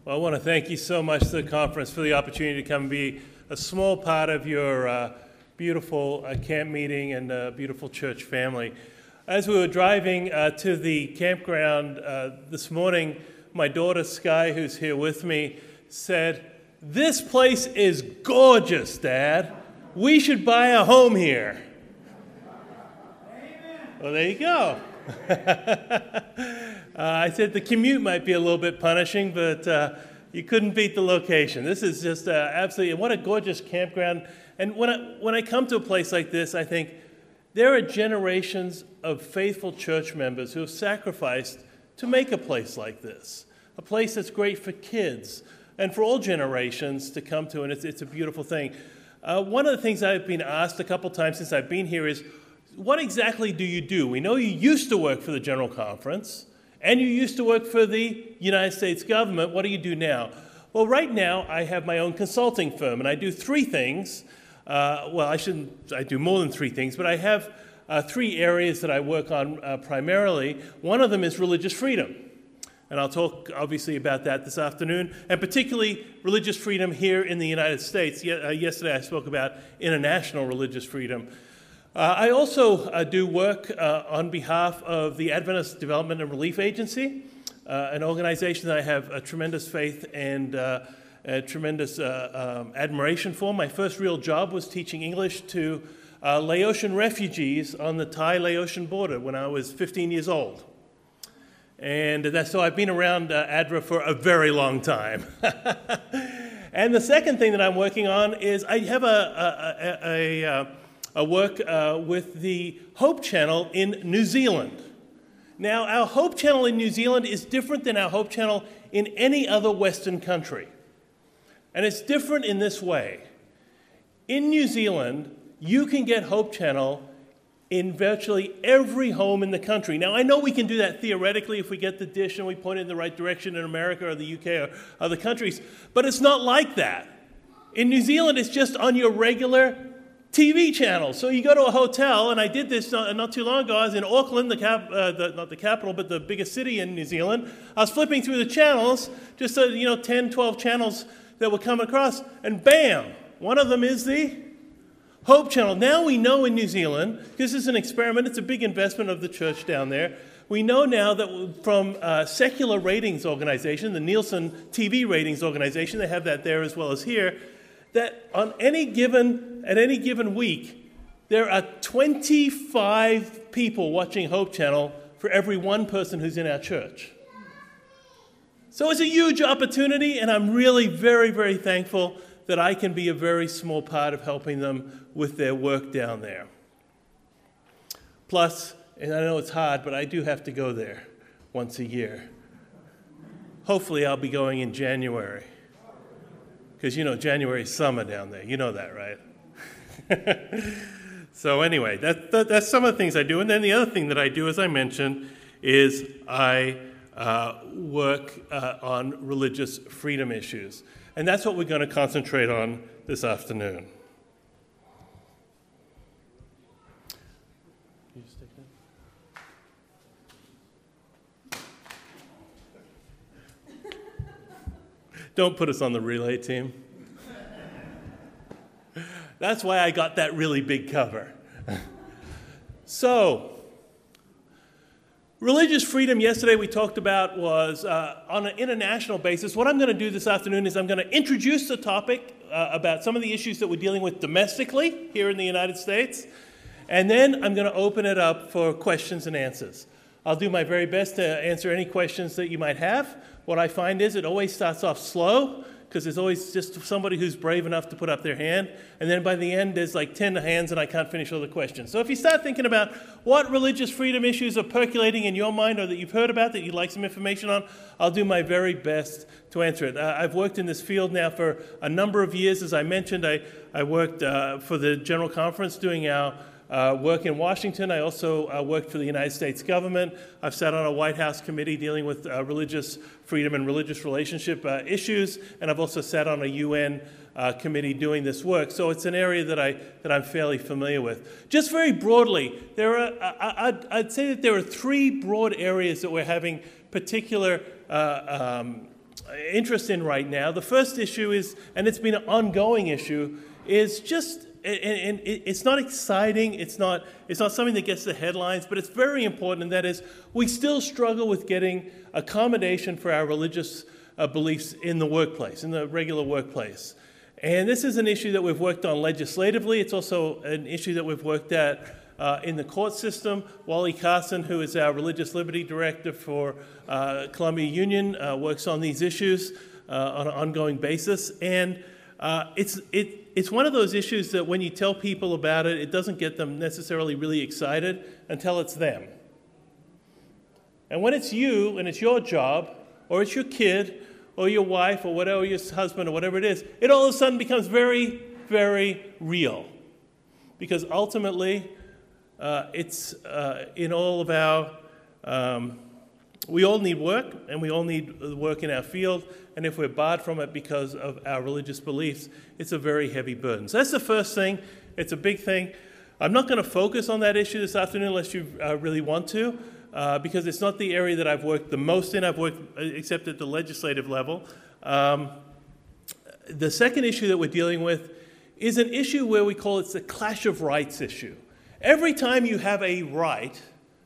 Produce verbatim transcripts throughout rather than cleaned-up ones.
Well, I want to thank you so much to the conference for the opportunity to come and be a small part of your uh, beautiful uh, camp meeting and uh, beautiful church family. As we were driving uh, to the campground uh, this morning, my daughter Sky, who's here with me, said, "This place is gorgeous, Dad. We should buy a home here." Amen. Well, there you go. uh, I said the commute might be a little bit punishing, but uh, you couldn't beat the location. This is just uh, absolutely, what a gorgeous campground. And when I, when I come to a place like this, I think there are generations of faithful church members who have sacrificed to make a place like this, a place that's great for kids and for all generations to come to, and it's, it's a beautiful thing. Uh, one of the things I've been asked a couple times since I've been here is, what exactly do you do? We know you used to work for the General Conference, and you used to work for the United States government. What do you do now? Well, right now, I have my own consulting firm, and I do three things. Uh, well, I shouldn't, I do more than three things, but I have uh, three areas that I work on uh, primarily. One of them is religious freedom, and I'll talk, obviously, about that this afternoon, and particularly religious freedom here in the United States. Ye- uh, yesterday, I spoke about international religious freedom. Uh, I also uh, do work uh, on behalf of the Adventist Development and Relief Agency, uh, an organization that I have a tremendous faith and uh, a tremendous uh, um, admiration for. My first real job was teaching English to uh, Laotian refugees on the Thai-Laotian border when I was fifteen years old. And that's, so I've been around uh, A D R A for a very long time. And the second thing that I'm working on is I have a, a, a, a, a I work uh, with the Hope Channel in New Zealand. Now, our Hope Channel in New Zealand is different than our Hope Channel in any other Western country. And it's different in this way. In New Zealand, you can get Hope Channel in virtually every home in the country. Now, I know we can do that theoretically if we get the dish and we point it in the right direction in America or the U K or other countries, but it's not like that. In New Zealand, it's just on your regular T V channel. So you go to a hotel, and I did this not, not too long ago. I was in Auckland, the cap, uh, the, not the capital, but the biggest city in New Zealand. I was flipping through the channels, just uh, you know, ten, twelve channels that were coming across, and bam, one of them is the Hope Channel. Now we know in New Zealand, this is an experiment, it's a big investment of the church down there. We know now that from uh, secular ratings organization, the Nielsen T V ratings organization, they have that there as well as here, that on any given, at any given week, there are twenty-five people watching Hope Channel for every one person who's in our church. So it's a huge opportunity, and I'm really very, very thankful that I can be a very small part of helping them with their work down there. Plus, and I know it's hard, but I do have to go there once a year. Hopefully I'll be going in January. Because, you know, January is summer down there. You know that, right? So anyway, that, that, that's some of the things I do. And then the other thing that I do, as I mentioned, is I uh, work uh, on religious freedom issues. And that's what we're going to concentrate on this afternoon. Don't put us on the relay team. That's why I got that really big cover. So, religious freedom yesterday we talked about was uh, on an international basis. What I'm going to do this afternoon is I'm going to introduce the topic uh, about some of the issues that we're dealing with domestically here in the United States. And then I'm going to open it up for questions and answers. I'll do my very best to answer any questions that you might have. What I find is it always starts off slow, because there's always just somebody who's brave enough to put up their hand. And then by the end, there's like ten hands, and I can't finish all the questions. So if you start thinking about what religious freedom issues are percolating in your mind or that you've heard about that you'd like some information on, I'll do my very best to answer it. Uh, I've worked in this field now for a number of years. As I mentioned, I, I worked uh, for the General Conference doing our Uh, work in Washington. I also uh, worked for the United States government. I've sat on a White House committee dealing with uh, religious freedom and religious relationship uh, issues, and I've also sat on a U N uh, committee doing this work. So it's an area that, I, that I'm fairly familiar with. Just very broadly, there are, I, I'd, I'd say that there are three broad areas that we're having particular uh, um, interest in right now. The first issue is, and it's been an ongoing issue, is just, and, and it's not exciting, it's not, it's not something that gets the headlines, but it's very important, and that is we still struggle with getting accommodation for our religious uh, beliefs in the workplace, in the regular workplace. And this is an issue that we've worked on legislatively. It's also an issue that we've worked at uh, in the court system. Wally Carson, who is our Religious Liberty Director for uh, Columbia Union, uh, works on these issues uh, on an ongoing basis. And uh, it's, it, it's one of those issues that when you tell people about it, it doesn't get them necessarily really excited until it's them. And when it's you and it's your job, or it's your kid, or your wife, or whatever, your husband, or whatever it is, it all of a sudden becomes very, very real. Because ultimately, uh, it's uh, in all of our, um, we all need work, and we all need work in our field, and if we're barred from it because of our religious beliefs, it's a very heavy burden. So that's the first thing. It's a big thing. I'm not going to focus on that issue this afternoon unless you uh, really want to. Uh, because it's not the area that I've worked the most in. I've worked, except at the legislative level. Um, the second issue that we're dealing with is an issue where we call it the clash of rights issue. Every time you have a right,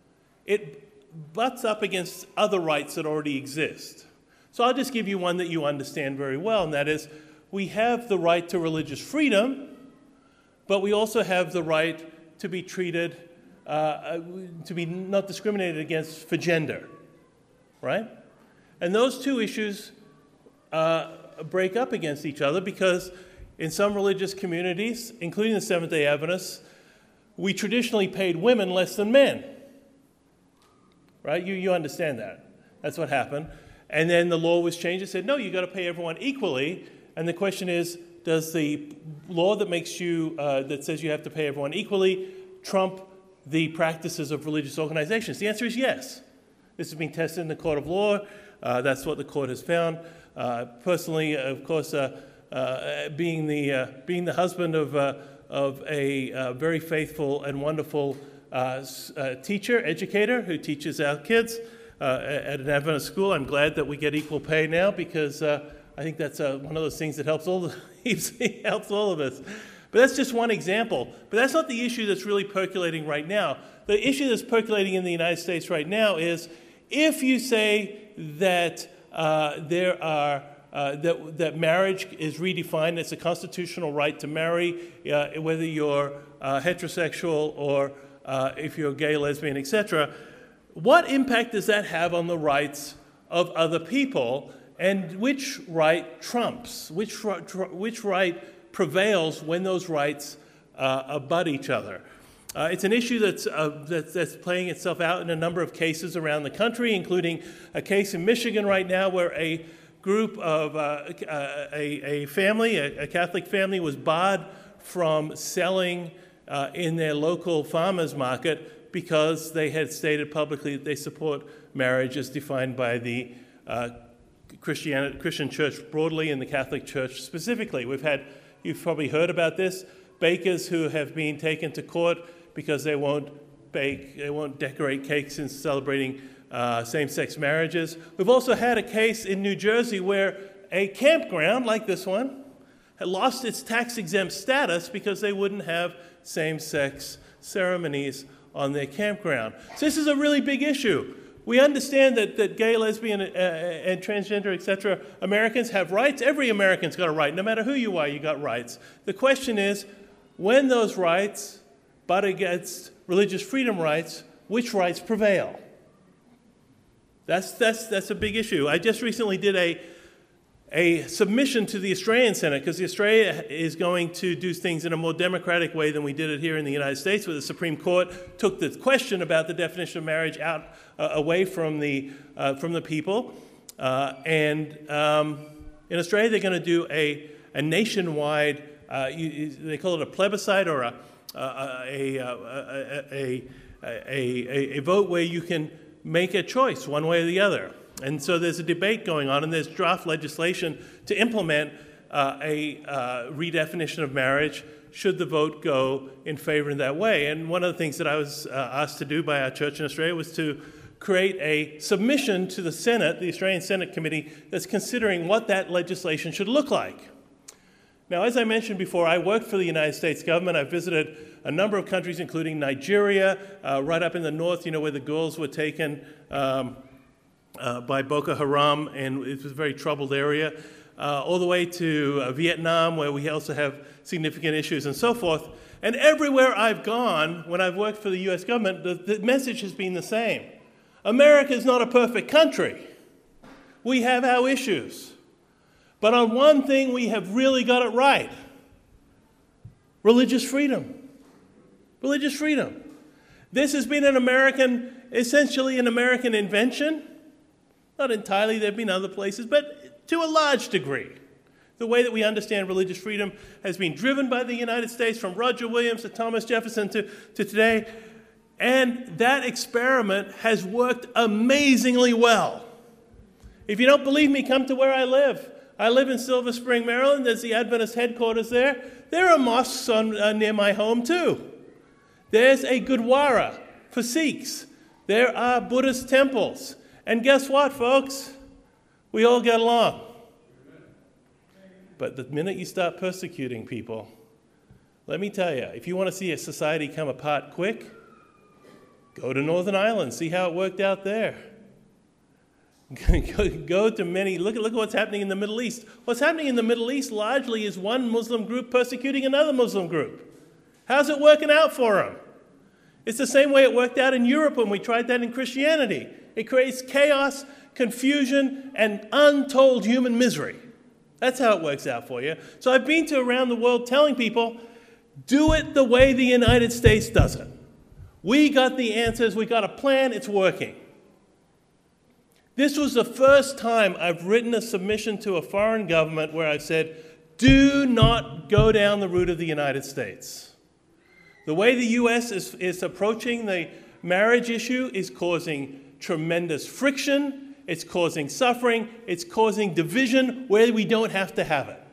it butts up against other rights that already exist. So I'll just give you one that you understand very well, and that is we have the right to religious freedom, but we also have the right to be treated Uh, to be not discriminated against for gender, right? And those two issues uh, break up against each other because in some religious communities, including the Seventh-day Adventists, we traditionally paid women less than men, right? You, you understand that. That's what happened. And then the law was changed. It said, no, you've got to pay everyone equally. And the question is, does the law that makes you, uh, that says you have to pay everyone equally trump the practices of religious organizations? The answer is yes. This has been tested in the court of law. Uh, that's what the court has found. Uh, personally, of course, uh, uh, being the uh, being the husband of uh, of a uh, very faithful and wonderful uh, uh, teacher, educator who teaches our kids uh, at an Adventist school, I'm glad that we get equal pay now because uh, I think that's uh, one of those things that helps all the, helps all of us. But that's just one example. But that's not the issue that's really percolating right now. The issue that's percolating in the United States right now is if you say that uh, there are uh, that that marriage is redefined as a constitutional right to marry, uh, whether you're uh, heterosexual or uh, if you're gay, lesbian, et cetera, what impact does that have on the rights of other people, and which right trumps? Which which right prevails when those rights uh, abut each other? Uh, it's an issue that's, uh, that's, that's playing itself out in a number of cases around the country, including a case in Michigan right now where a group of uh, a, a family, a, a Catholic family, was barred from selling uh, in their local farmers market because they had stated publicly that they support marriage as defined by the uh, Christianity, Christian church broadly and the Catholic Church specifically. We've had You've probably heard about this. Bakers who have been taken to court because they won't bake, they won't decorate cakes in celebrating uh, same-sex marriages. We've also had a case in New Jersey where a campground like this one had lost its tax-exempt status because they wouldn't have same-sex ceremonies on their campground. So this is a really big issue. We understand that, that gay, lesbian, uh, and transgender, et cetera, Americans have rights. Every American's got a right. No matter who you are, you got rights. The question is, when those rights butt against religious freedom rights, which rights prevail? That's, that's, that's a big issue. I just recently did a, a submission to the Australian Senate, because Australia is going to do things in a more democratic way than we did it here in the United States, where the Supreme Court took the question about the definition of marriage out uh, away from the, uh, from the people. Uh, and um, in Australia, they're going to do a, a nationwide, uh, you, they call it a plebiscite or a, a, a, a, a, a vote where you can make a choice one way or the other. And so there's a debate going on, and there's draft legislation to implement uh, a uh, redefinition of marriage should the vote go in favor in that way. And one of the things that I was uh, asked to do by our church in Australia was to create a submission to the Senate, the Australian Senate Committee, that's considering what that legislation should look like. Now, as I mentioned before, I worked for the United States government. I visited a number of countries, including Nigeria, uh, right up in the north, you know, where the girls were taken um, uh, by Boko Haram, and it was a very troubled area, uh, all the way to uh, Vietnam, where we also have significant issues and so forth. And everywhere I've gone, when I've worked for the U S government, the, the message has been the same. America is not a perfect country. We have our issues. But on one thing, we have really got it right. Religious freedom. Religious freedom. This has been an American, essentially an American invention. Not entirely, there have been other places, but to a large degree. The way that we understand religious freedom has been driven by the United States, from Roger Williams to Thomas Jefferson to, to today. And that experiment has worked amazingly well. If you don't believe me, come to where I live. I live in Silver Spring, Maryland. There's the Adventist headquarters there. There are mosques on, uh, near my home, too. There's a Gurdwara for Sikhs. There are Buddhist temples. And guess what, folks? We all get along. But the minute you start persecuting people, let me tell you, if you want to see a society come apart quick, go to Northern Ireland, see how it worked out there. Go to many, look at, look at what's happening in the Middle East. What's happening in the Middle East largely is one Muslim group persecuting another Muslim group. How's it working out for them? It's the same way it worked out in Europe when we tried that in Christianity. It creates chaos, confusion, and untold human misery. That's how it works out for you. So I've been to around the world telling people, do it the way the United States does it. We got the answers, we got a plan, it's working. This was the first time I've written a submission to a foreign government where I've said, do not go down the route of the United States. The way the U S is, is approaching the marriage issue is causing tremendous friction, it's causing suffering, it's causing division where we don't have to have it.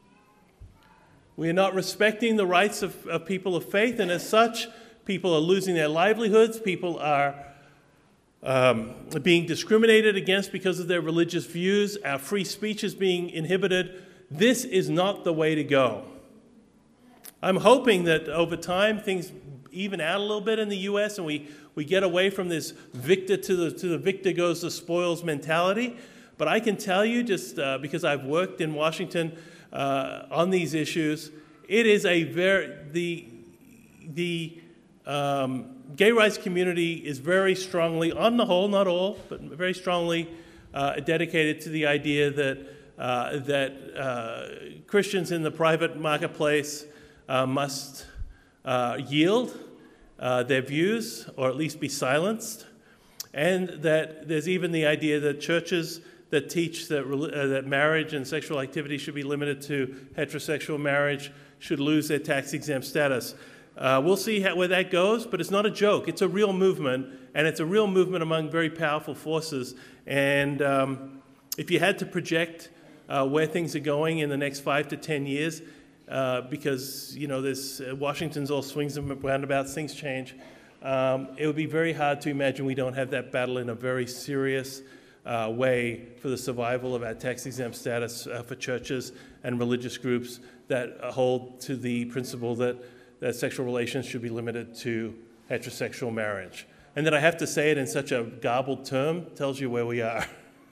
We are not respecting the rights of, of people of faith, and as such, people are losing their livelihoods, people are Um, being discriminated against because of their religious views, our free speech is being inhibited. This is not the way to go. I'm hoping that over time things even out a little bit in the U S and we, we get away from this victor to the, to the victor goes the spoils mentality. But I can tell you, just uh, because I've worked in Washington uh, on these issues, it is a very, the, the, um, gay rights community is very strongly, on the whole, not all, but very strongly uh, dedicated to the idea that, uh, that uh, Christians in the private marketplace uh, must uh, yield uh, their views, or at least be silenced, and that there's even the idea that churches that teach that, uh, that marriage and sexual activity should be limited to heterosexual marriage should lose their tax-exempt status. Uh, we'll see how, where that goes, but it's not a joke. It's a real movement, and it's a real movement among very powerful forces. And um, if you had to project uh, where things are going in the next five to ten years, uh, because you know, this uh, Washington's all swings and roundabouts, things change. Um, it would be very hard to imagine we don't have that battle in a very serious uh, way for the survival of our tax-exempt status uh, for churches and religious groups that hold to the principle that that sexual relations should be limited to heterosexual marriage. And that I have to say it in such a garbled term tells you where we are.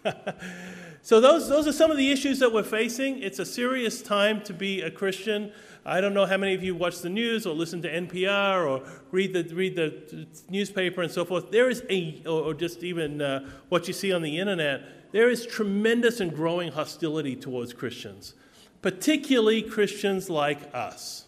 So those, those are some of the issues that we're facing. It's a serious time to be a Christian. I don't know how many of you watch the news or listen to N P R or read the, read the newspaper and so forth. There is a, or just even uh, what you see on the internet, there is tremendous and growing hostility towards Christians, particularly Christians like us.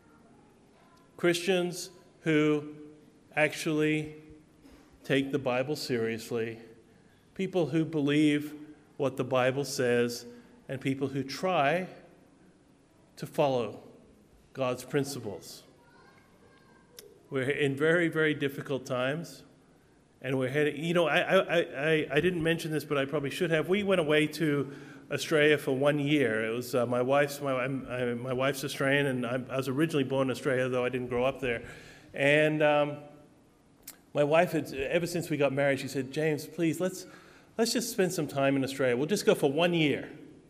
Christians who actually take the Bible seriously, people who believe what the Bible says, and people who try to follow God's principles. We're in very, very difficult times, and we're heading, you know, I, I, I, I didn't mention this, but I probably should have. We went away to Australia for one year. It was uh, my wife's, my, I, my wife's Australian, and I, I was originally born in Australia, though I didn't grow up there. And um, My wife had, ever since we got married, she said, James, please, let's, let's just spend some time in Australia. We'll just go for one year.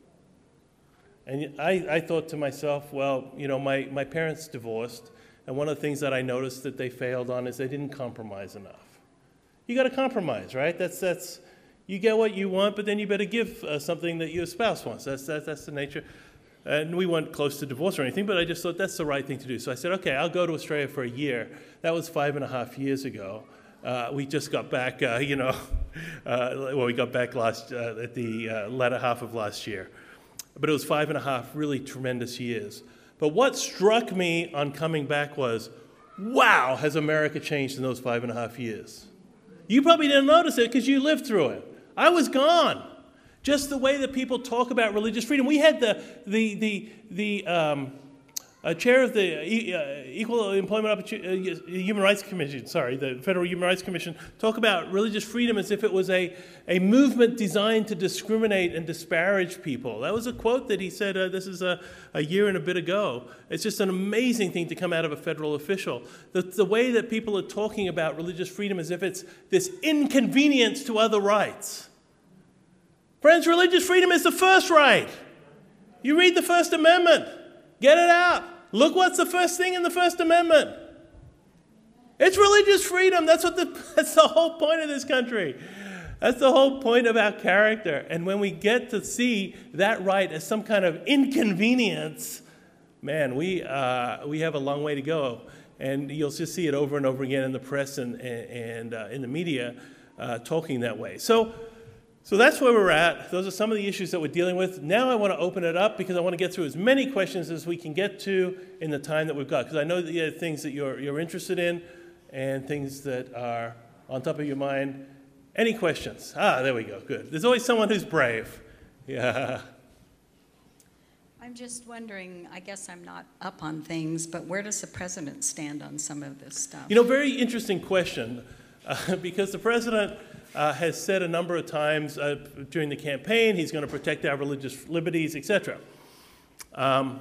And I, I thought to myself, well, you know, my, my parents divorced, and one of the things that I noticed that they failed on is they didn't compromise enough. You got to compromise, right? That's, that's, you get what you want, but then you better give uh, something that your spouse wants. That's, that's, that's the nature. And we weren't close to divorce or anything, but I just thought that's the right thing to do. So I said, okay, I'll go to Australia for a year. That was five and a half years ago. Uh, we just got back, uh, you know, uh, well, we got back last uh, at the uh, latter half of last year. But it was five and a half really tremendous years. But what struck me on coming back was, wow, has America changed in those five and a half years? You probably didn't notice it because you lived through it. I was gone. Just the way that people talk about religious freedom. We had the, the, the, the um, uh, chair of the uh, Equal Employment Opportunity, uh, Human Rights Commission, sorry, the Federal Human Rights Commission, talk about religious freedom as if it was a, a movement designed to discriminate and disparage people. That was a quote that he said, uh, this is a, a year and a bit ago. It's just an amazing thing to come out of a federal official. The, the way that people are talking about religious freedom as if it's this inconvenience to other rights. Friends, religious freedom is the first right. You read the First Amendment. Get it out. Look what's the first thing in the First Amendment. It's religious freedom. That's what the, that's the whole point of this country. That's the whole point of our character. And when we get to see that right as some kind of inconvenience, man, we, uh, we have a long way to go. And you'll just see it over and over again in the press and, and uh, in the media uh, talking that way. So, So that's where we're at. Those are some of the issues that we're dealing with. Now I want to open it up because I want to get through as many questions as we can get to in the time that we've got, because I know that you have things that you're, you're interested in and things that are on top of your mind. Any questions? Ah, there we go. Good. There's always someone who's brave. Yeah. I'm just wondering, I guess I'm not up on things, but where does the president stand on some of this stuff? You know, very interesting question, uh, because the president Uh, has said a number of times uh, during the campaign he's going to protect our religious liberties, et cetera. Um,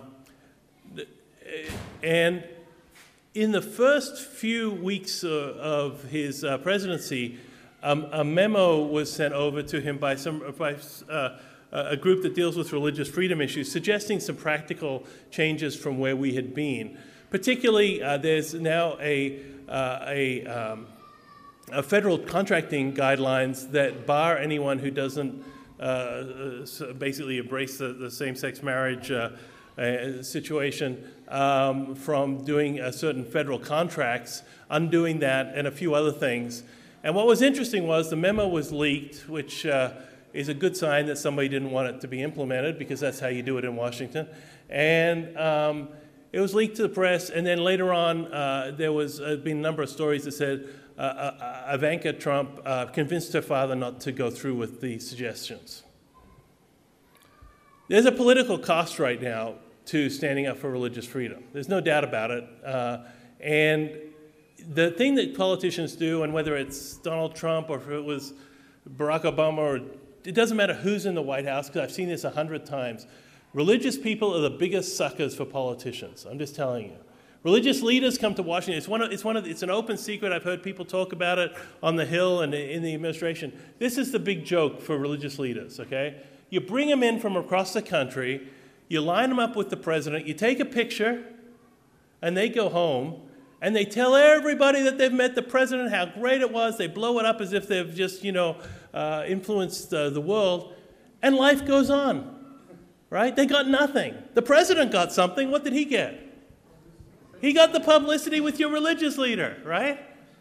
and in the first few weeks uh, of his uh, presidency, um, a memo was sent over to him by, some, by uh, a group that deals with religious freedom issues, suggesting some practical changes from where we had been. Particularly, uh, there's now a, uh, a um, Uh, federal contracting guidelines that bar anyone who doesn't uh, basically embrace the, the same-sex marriage uh, uh, situation um, from doing uh, certain federal contracts, undoing that, and a few other things. And what was interesting was the memo was leaked, which uh, is a good sign that somebody didn't want it to be implemented, because that's how you do it in Washington. And um, it was leaked to the press, and then later on uh, there was uh, been a number of stories that said Uh, uh, Ivanka Trump uh, convinced her father not to go through with the suggestions. There's a political cost right now to standing up for religious freedom. There's no doubt about it. Uh, and the thing that politicians do, and whether it's Donald Trump or if it was Barack Obama, or it doesn't matter who's in the White House, because I've seen this a hundred times, religious people are the biggest suckers for politicians. I'm just telling you. Religious leaders come to Washington. It's one of, it's one of, it's an open secret. I've heard people talk about it on the Hill and in the administration. This is the big joke for religious leaders, okay? You bring them in from across the country, you line them up with the president, you take a picture, and they go home, and they tell everybody that they've met the president, how great it was. They blow it up as if they've just, you know, uh, influenced uh, the world, and life goes on, right? They got nothing. The president got something. What did he get? He got the publicity with your religious leader, right?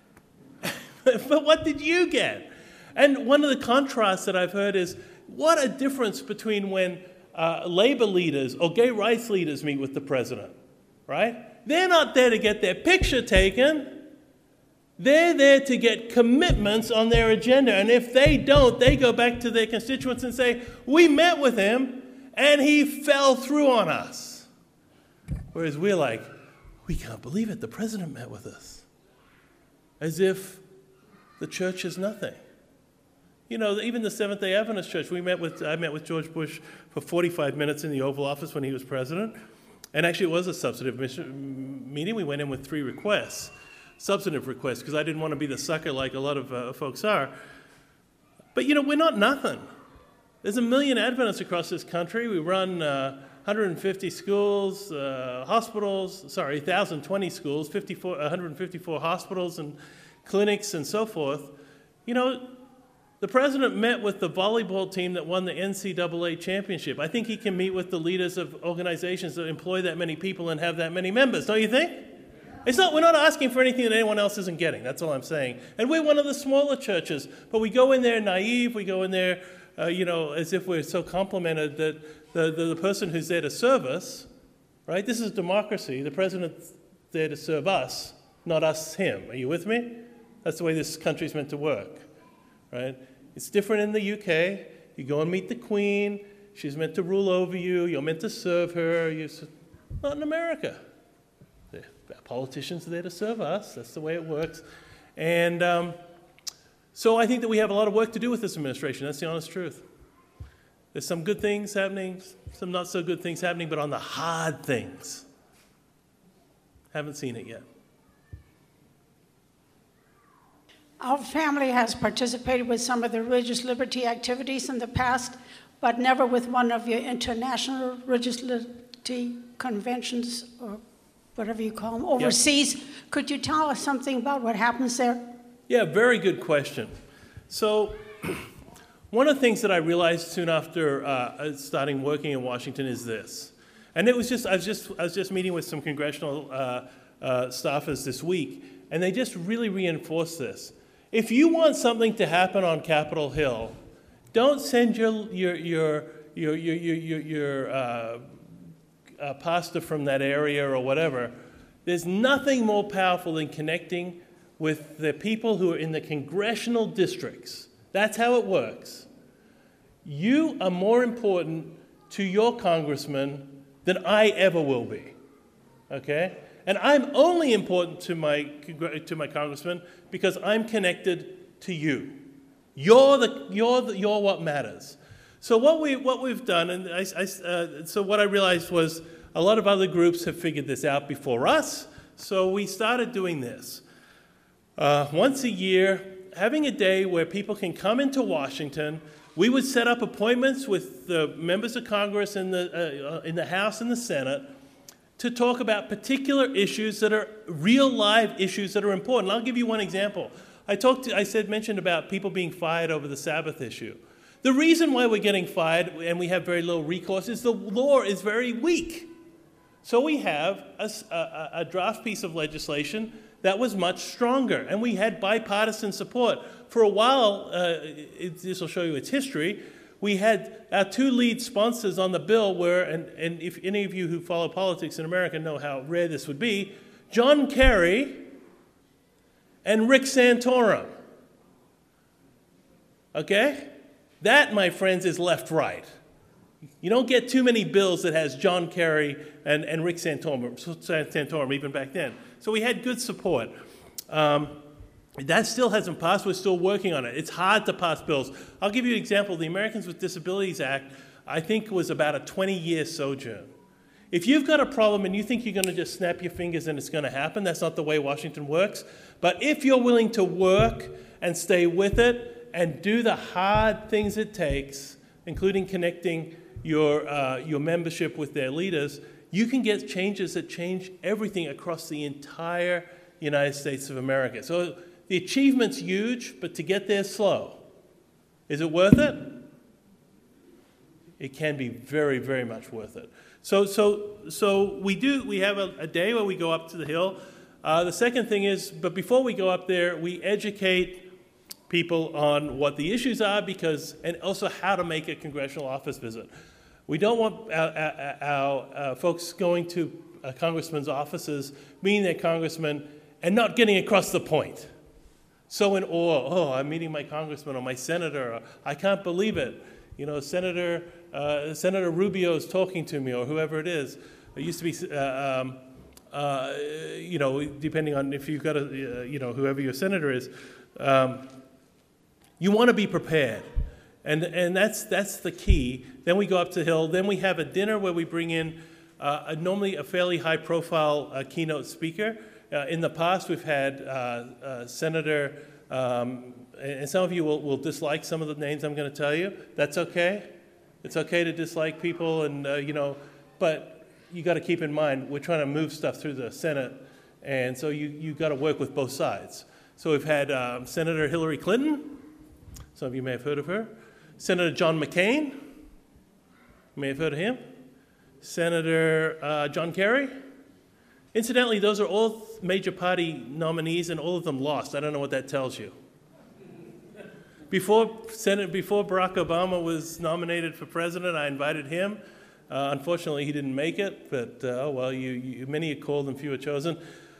But what did you get? And one of the contrasts that I've heard is, what a difference between when uh, labor leaders or gay rights leaders meet with the president, right? They're not there to get their picture taken. They're there to get commitments on their agenda. And if they don't, they go back to their constituents and say, we met with him and he fell through on us. Whereas we're like, we can't believe it, the president met with us. As if the church is nothing. You know, even the Seventh-day Adventist Church, we met with, I met with George Bush for forty-five minutes in the Oval Office when he was president. And actually it was a substantive meeting. We went in with three requests. substantive request because I didn't want to be the sucker like a lot of uh, folks are. But, you know, we're not nothing. There's a million Adventists across this country. We run uh, one hundred fifty schools, uh, hospitals, sorry, one thousand twenty schools, fifty-four, one hundred fifty-four hospitals and clinics and so forth. You know, the president met with the volleyball team that won the N C double A championship. I think he can meet with the leaders of organizations that employ that many people and have that many members, don't you think? It's not, we're not asking for anything that anyone else isn't getting. That's all I'm saying. And we're one of the smaller churches, but we go in there naive. We go in there, uh, you know, as if we're so complimented that the, the, the person who's there to serve us, right? This is democracy. The president's there to serve us, not us him. Are you with me? That's the way this country's meant to work, right? It's different in the U K. You go and meet the Queen. She's meant to rule over you. You're meant to serve her. You, not in America. Politicians are there to serve us. That's the way it works. And um, so I think that we have a lot of work to do with this administration. That's the honest truth. There's some good things happening, some not so good things happening, but on the hard things, haven't seen it yet. Our family has participated with some of the religious liberty activities in the past, but never with one of your international religious liberty conventions or whatever you call them, overseas. Yep. Could you tell us something about what happens there? Yeah, very good question. So one of the things that I realized soon after uh, starting working in Washington is this. And it was just, I was just, I was just meeting with some congressional uh, uh, staffers this week, and they just really reinforced this. If you want something to happen on Capitol Hill, don't send your, your, your, your, your, your, your, your uh, Uh, pastor from that area or whatever, there's nothing more powerful than connecting with the people who are in the congressional districts. That's how it works. You are more important to your congressman than I ever will be, okay? And I'm only important to my, to my congressman because I'm connected to you. You're, the, you're, the, you're what matters. So what, we, what we've done, and I, I, uh, so what I realized was a lot of other groups have figured this out before us, so we started doing this. Uh, once a year, having a day where people can come into Washington, we would set up appointments with the members of Congress in the, uh, in the House and the Senate to talk about particular issues that are real live issues that are important. I'll give you one example. I, talked to, I said, mentioned about people being fired over the Sabbath issue. The reason why we're getting fired and we have very little recourse is the law is very weak. So we have a, a, a draft piece of legislation that was much stronger, and we had bipartisan support. For a while, uh, it, this will show you its history, we had our two lead sponsors on the bill were, and, and if any of you who follow politics in America know how rare this would be, John Kerry and Rick Santorum. Okay? That, my friends, is left-right. You don't get too many bills that has John Kerry and, and Rick Santorum, Santorum, even back then. So we had good support. Um, that still hasn't passed. We're still working on it. It's hard to pass bills. I'll give you an example. The Americans with Disabilities Act, I think, was about a twenty-year sojourn. If you've got a problem and you think you're going to just snap your fingers and it's going to happen, that's not the way Washington works. But if you're willing to work and stay with it and do the hard things it takes, including connecting your, uh, your membership with their leaders, you can get changes that change everything across the entire United States of America. So the achievement's huge, but to get there slow. Is it worth it? It can be very, very much worth it. So, so, so we do, we have a, a day where we go up to the Hill. Uh, the second thing is, but before we go up there, we educate people on what the issues are, because, and also how to make a congressional office visit. We don't want our, our, our uh, folks going to a congressman's offices, meeting their congressman, and not getting across the point. So in awe, oh, I'm meeting my congressman or my senator, or, I can't believe it. You know, Senator, uh, Senator Rubio is talking to me, or whoever it is. It used to be, uh, um, uh, you know, depending on if you've got a, uh, you know, whoever your senator is. Um, you want to be prepared. And, and that's, that's the key. Then we go up to the Hill. Then we have a dinner where we bring in uh, a, normally a fairly high-profile uh, keynote speaker. Uh, in the past, we've had uh, uh, Senator, um, and some of you will, will dislike some of the names I'm going to tell you. That's okay. It's okay to dislike people, and uh, you know, but you got to keep in mind we're trying to move stuff through the Senate, and so you you got to work with both sides. So we've had um, Senator Hillary Clinton. Some of you may have heard of her. Senator John McCain. You may have heard of him. Senator uh, John Kerry. Incidentally, those are all major party nominees, and all of them lost. I don't know what that tells you. Before Senate, before Barack Obama was nominated for president, I invited him. Uh, unfortunately, he didn't make it, but uh, oh well, you, you, many are called and few are chosen.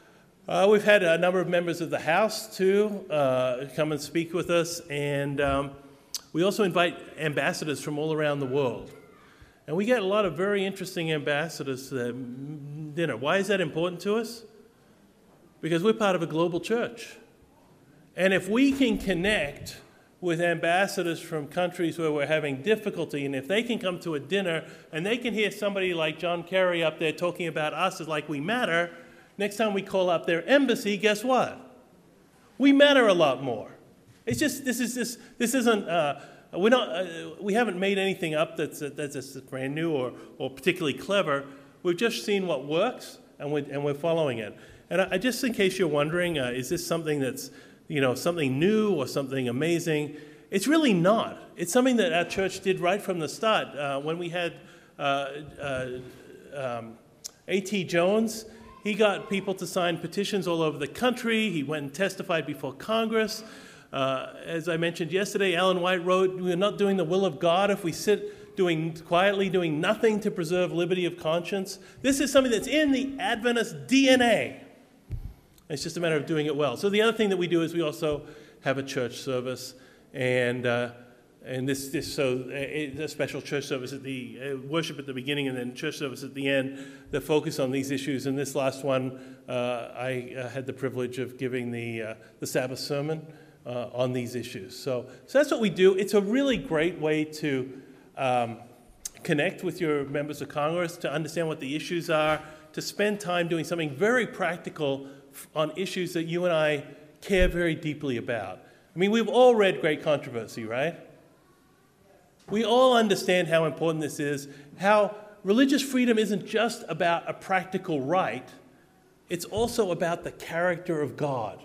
Uh, we've had a number of members of the House, too, uh, come and speak with us, and um, we also invite ambassadors from all around the world. And we get a lot of very interesting ambassadors to that dinner. Why is that important to us? Because we're part of a global church. And if we can connect with ambassadors from countries where we're having difficulty, and if they can come to a dinner and they can hear somebody like John Kerry up there talking about us as like we matter, next time we call up their embassy, guess what? We matter a lot more. It's just, this is just, this isn't, uh, we're not, uh, we haven't made anything up that's, that's, that's brand new or, or particularly clever. We've just seen what works, and we're, and we're following it. And I, just in case you're wondering, uh, is this something that's, you know, something new or something amazing? It's really not. It's something that our church did right from the start. Uh, when we had uh, uh, um, A T Jones, he got people to sign petitions all over the country. He went and testified before Congress. Uh, as I mentioned yesterday, Ellen White wrote, "We're not doing the will of God if we sit doing quietly doing nothing to preserve liberty of conscience." This is something that's in the Adventist D N A. It's just a matter of doing it well. So the other thing that we do is we also have a church service, and uh, and this this so a, a special church service at the uh, worship at the beginning, and then church service at the end that focus on these issues. And this last one, uh, I uh, had the privilege of giving the uh, the Sabbath sermon uh, on these issues. So so that's what we do. It's a really great way to um, connect with your members of Congress, to understand what the issues are, to spend time doing something very practical on issues that you and I care very deeply about. I mean, we've all read Great Controversy, right? We all understand how important this is, how religious freedom isn't just about a practical right, it's also about the character of God.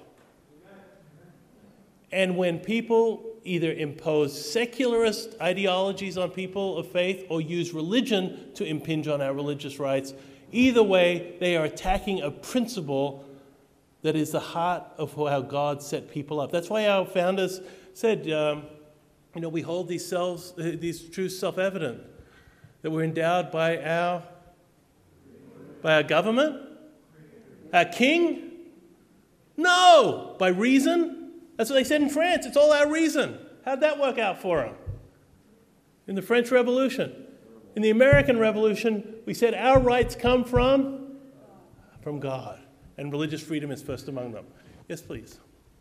And when people either impose secularist ideologies on people of faith or use religion to impinge on our religious rights, either way, they are attacking a principle that is the heart of how God set people up. That's why our founders said, um, you know, we hold these, selves, these truths self-evident, that we're endowed by our, by our government, our king. No, by reason. That's what they said in France. It's all our reason. How'd that work out for them? In the French Revolution. In the American Revolution, we said our rights come from, from God. And religious freedom is first among them. Yes, please.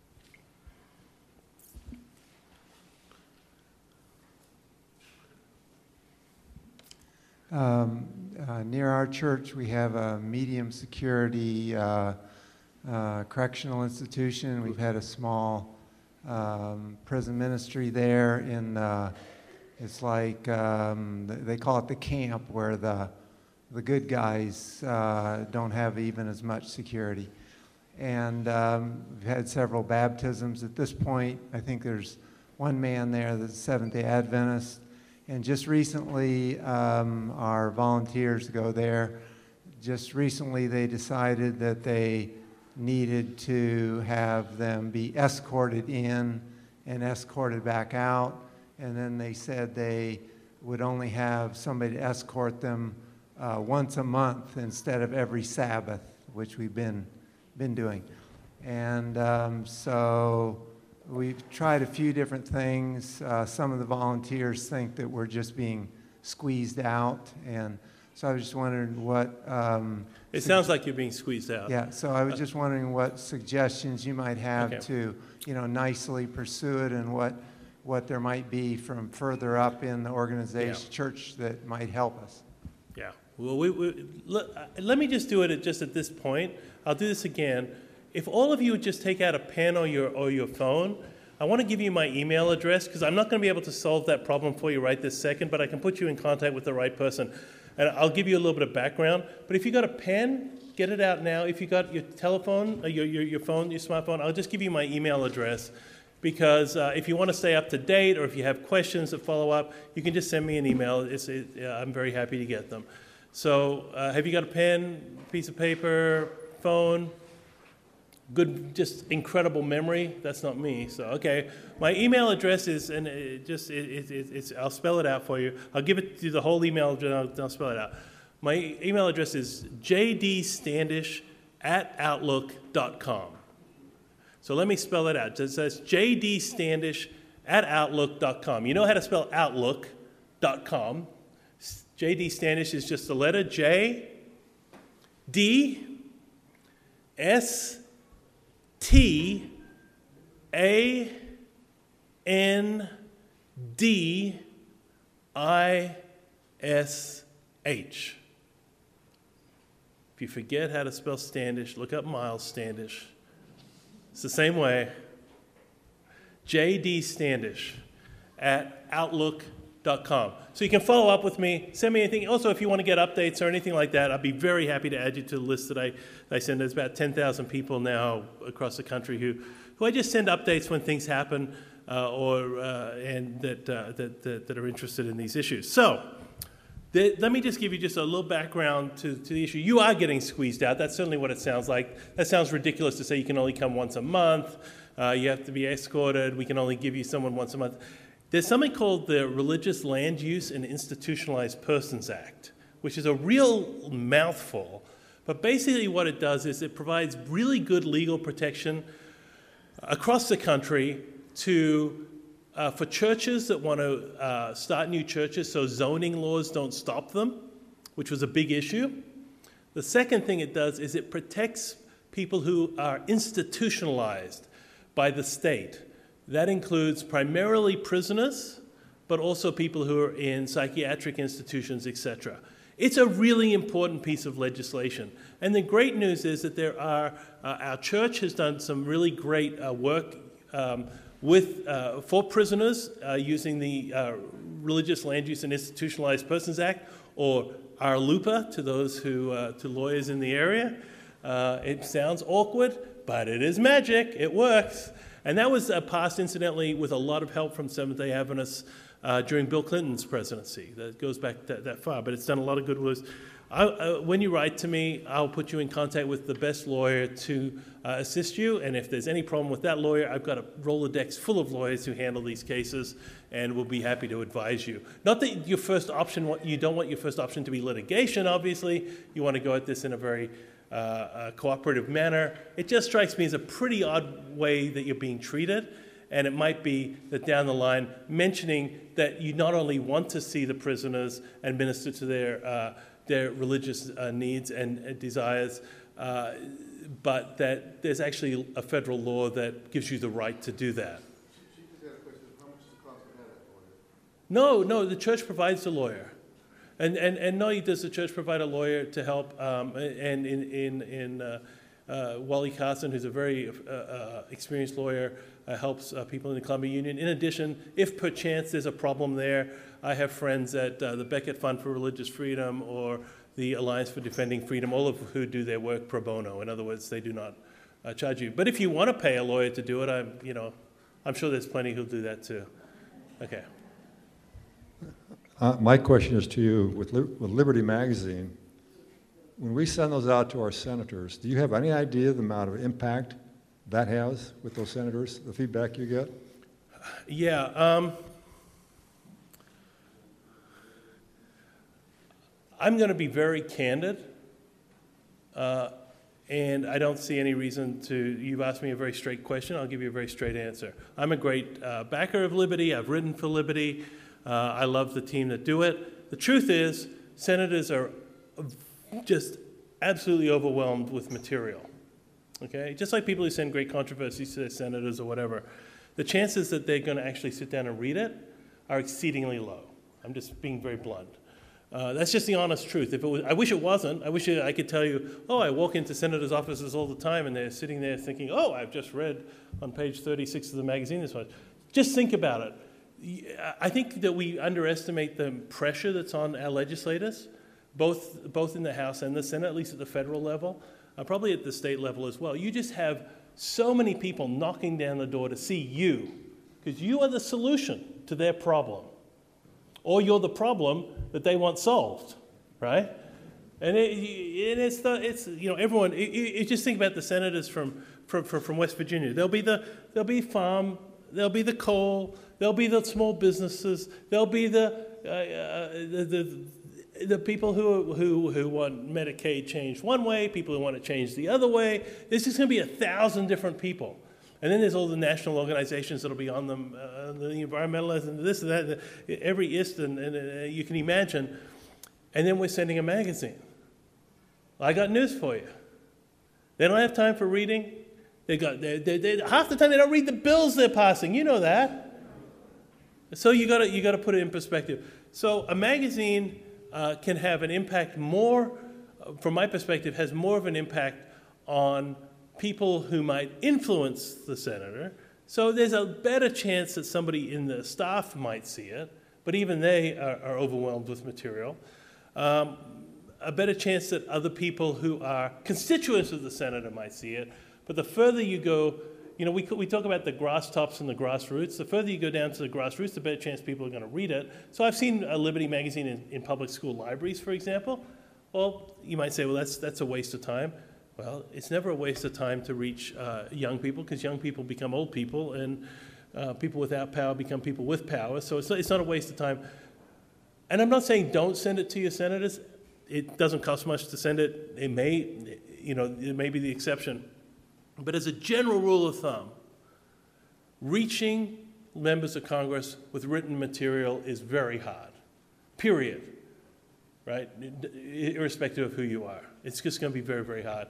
Um, uh, near our church, we have a medium security uh, uh, correctional institution. We've had a small um, prison ministry there. In uh, it's like um, they call it the camp, where the the good guys uh, don't have even as much security. And um, we've had several baptisms. At this point, I think there's one man there that's Seventh-day Adventist. And just recently, um, our volunteers go there. Just recently, they decided that they needed to have them be escorted in and escorted back out. And then they said they would only have somebody to escort them Uh, once a month instead of every Sabbath, which we've been been doing. And um, so we've tried a few different things. Uh, some of the volunteers think that we're just being squeezed out, and so I was just wondering what... Um, it sounds like you're being squeezed out. Yeah, so I was just wondering what suggestions you might have okay. to, you know, nicely pursue it, and what what there might be from further up in the organization, yeah. church, that might help us. Yeah. Well, we, we, let, let me just do it at just at this point. I'll do this again. If all of you would just take out a pen or your, or your phone, I want to give you my email address because I'm not going to be able to solve that problem for you right this second, but I can put you in contact with the right person. And I'll give you a little bit of background. But if you got a pen, get it out now. If you got your telephone, or your, your, your phone, your smartphone, I'll just give you my email address. Because uh, if you want to stay up to date or if you have questions to follow up, you can just send me an email. It's, it, uh, I'm very happy to get them. So uh, have you got a pen, piece of paper, phone? Good, just incredible memory. That's not me. So, okay. My email address is, and it just, it, it, it's, I'll spell it out for you. I'll give it to you the whole email address, I'll, I'll spell it out. My email address is j d standish at outlook dot com. So let me spell it out. It says j d standish at outlook dot com. You know how to spell outlook dot com. J D Standish is just the letter J, D, S, T, A, N, D, I, S, H. If you forget how to spell Standish, look up Miles Standish. It's the same way. J D Standish at outlook dot com. So you can follow up with me, send me anything. Also, if you want to get updates or anything like that, I'd be very happy to add you to the list that I, that I send. There's about ten thousand people now across the country who, who I just send updates when things happen uh, or uh, and that, uh, that, that, that are interested in these issues. So the, let me just give you just a little background to, to the issue. You are getting squeezed out. That's certainly what it sounds like. That sounds ridiculous to say you can only come once a month. Uh, you have to be escorted. We can only give you someone once a month. There's something called the Religious Land Use and Institutionalized Persons Act, which is a real mouthful. But basically what it does is it provides really good legal protection across the country to, uh, for churches that want to uh, start new churches so zoning laws don't stop them, which was a big issue. The second thing it does is it protects people who are institutionalized by the state. That includes primarily prisoners, but also people who are in psychiatric institutions, et cetera. It's a really important piece of legislation. And the great news is that there are, uh, our church has done some really great uh, work um, with, uh, for prisoners uh, using the uh, Religious Land Use and Institutionalized Persons Act, or R L U P A to those who, uh, to lawyers in the area. Uh, it sounds awkward, but it is magic, it works. And that was uh, passed, incidentally, with a lot of help from Seventh-day Adventists uh, during Bill Clinton's presidency. That goes back that, that far, but it's done a lot of good work. I, uh, when you write to me, I'll put you in contact with the best lawyer to uh, assist you, and if there's any problem with that lawyer, I've got a Rolodex full of lawyers who handle these cases, and we'll be happy to advise you. Not that your first option, you don't want your first option to be litigation, obviously. You want to go at this in a very Uh, a cooperative manner. It just strikes me as a pretty odd way that you're being treated, and it might be that down the line, mentioning that you not only want to see the prisoners and minister to their, uh, their religious uh, needs and uh, desires, uh, but that there's actually a federal law that gives you the right to do that. She just had a question. How much does it cost to have that lawyer? No, no, the church provides the lawyer. And, and, and not only does the church provide a lawyer to help, um, and in, in, in uh, uh, Wally Carson, who's a very uh, uh, experienced lawyer, uh, helps uh, people in the Columbia Union. In addition, if perchance there's a problem there, I have friends at uh, the Becket Fund for Religious Freedom or the Alliance for Defending Freedom, all of who do their work pro bono. In other words, they do not uh, charge you. But if you want to pay a lawyer to do it, I'm, you know, I'm sure there's plenty who'll do that too. Okay. Uh, my question is to you, with, Li with Liberty Magazine, when we send those out to our senators, do you have any idea the amount of impact that has with those senators, the feedback you get? Yeah. Um, I'm going to be very candid, uh, and I don't see any reason to, you've asked me a very straight question, I'll give you a very straight answer. I'm a great uh, backer of Liberty, I've written for Liberty, Uh, I love the team that do it. The truth is, senators are just absolutely overwhelmed with material, okay? Just like people who send great controversies to their senators or whatever. The chances that they're going to actually sit down and read it are exceedingly low. I'm just being very blunt. Uh, that's just the honest truth. If it was, I wish it wasn't. I wish it, I could tell you, oh, I walk into senators' offices all the time and they're sitting there thinking, oh, I've just read on page thirty-six of the magazine this much. Just think about it. I think that we underestimate the pressure that's on our legislators, both, both in the House and the Senate, at least at the federal level, uh, probably at the state level as well. You just have so many people knocking down the door to see you, because you are the solution to their problem. Or you're the problem that they want solved, right? And, it, and it's, the, it's, you know, everyone, it, it, just think about the senators from, from, from West Virginia. There'll be the, there'll be farm, there'll be the coal, there'll be the small businesses, there'll be the, uh, uh, the, the, the people who, who, who want Medicaid changed one way, people who want it changed the other way. There's just going to be a thousand different people. And then there's all the national organizations that'll be on them, uh, the environmentalists and this and that, and every I S T, and, and uh, you can imagine. And then we're sending a magazine. I got news for you. They don't have time for reading. They got they, they, they, half the time they don't read the bills they're passing. You know that. So you got to you got to put it in perspective. So a magazine uh, can have an impact more, uh, from my perspective, has more of an impact on people who might influence the senator. So there's a better chance that somebody in the staff might see it, but even they are, are overwhelmed with material. Um, a better chance that other people who are constituents of the senator might see it. But the further you go, you know, we, we talk about the grass tops and the grassroots. The further you go down to the grassroots, the better chance people are going to read it. So I've seen a Liberty magazine in, in public school libraries, for example. Well, you might say, well, that's, that's a waste of time. Well, it's never a waste of time to reach uh, young people, because young people become old people, and uh, people without power become people with power. So it's not, it's not a waste of time. And I'm not saying don't send it to your senators. It doesn't cost much to send it. It may, you know, it may be the exception. But as a general rule of thumb, reaching members of Congress with written material is very hard, period, right? Irrespective of who you are. It's just going to be very, very hard.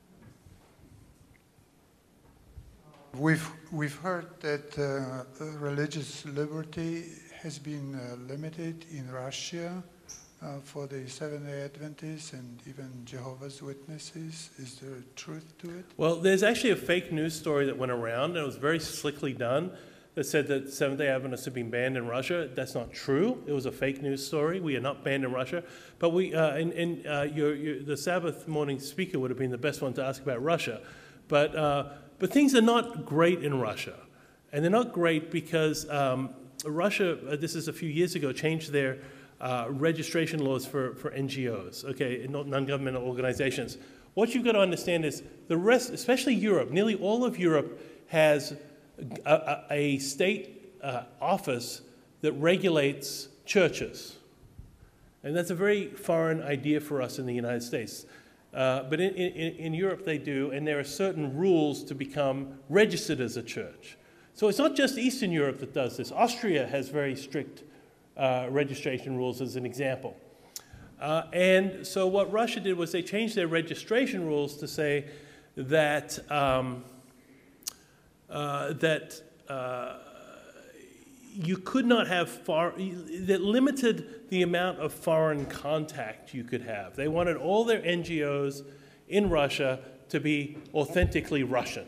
We've, we've heard that uh, religious liberty has been uh, limited in Russia uh, for the Seventh-day Adventists and even Jehovah's Witnesses. Is there truth to it? Well, there's actually a fake news story that went around, and it was very slickly done, that said that Seventh-day Adventists have been banned in Russia. That's not true. It was a fake news story. We are not banned in Russia. But we, uh, and, and uh, your, your, the Sabbath morning speaker would have been the best one to ask about Russia. But, uh, but things are not great in Russia. And they're not great because um, Russia, uh, this is a few years ago, changed their uh, registration laws for, for N G Os, okay, non-governmental organizations. What you've got to understand is the rest, especially Europe, nearly all of Europe has A, a, a state uh, office that regulates churches. And that's a very foreign idea for us in the United States. Uh, but in, in, in Europe they do, and there are certain rules to become registered as a church. So it's not just Eastern Europe that does this. Austria has very strict uh, registration rules, as an example. Uh, and so what Russia did was they changed their registration rules to say that um, Uh, that uh, you could not have far, that limited the amount of foreign contact you could have. They wanted all their N G Os in Russia to be authentically Russian.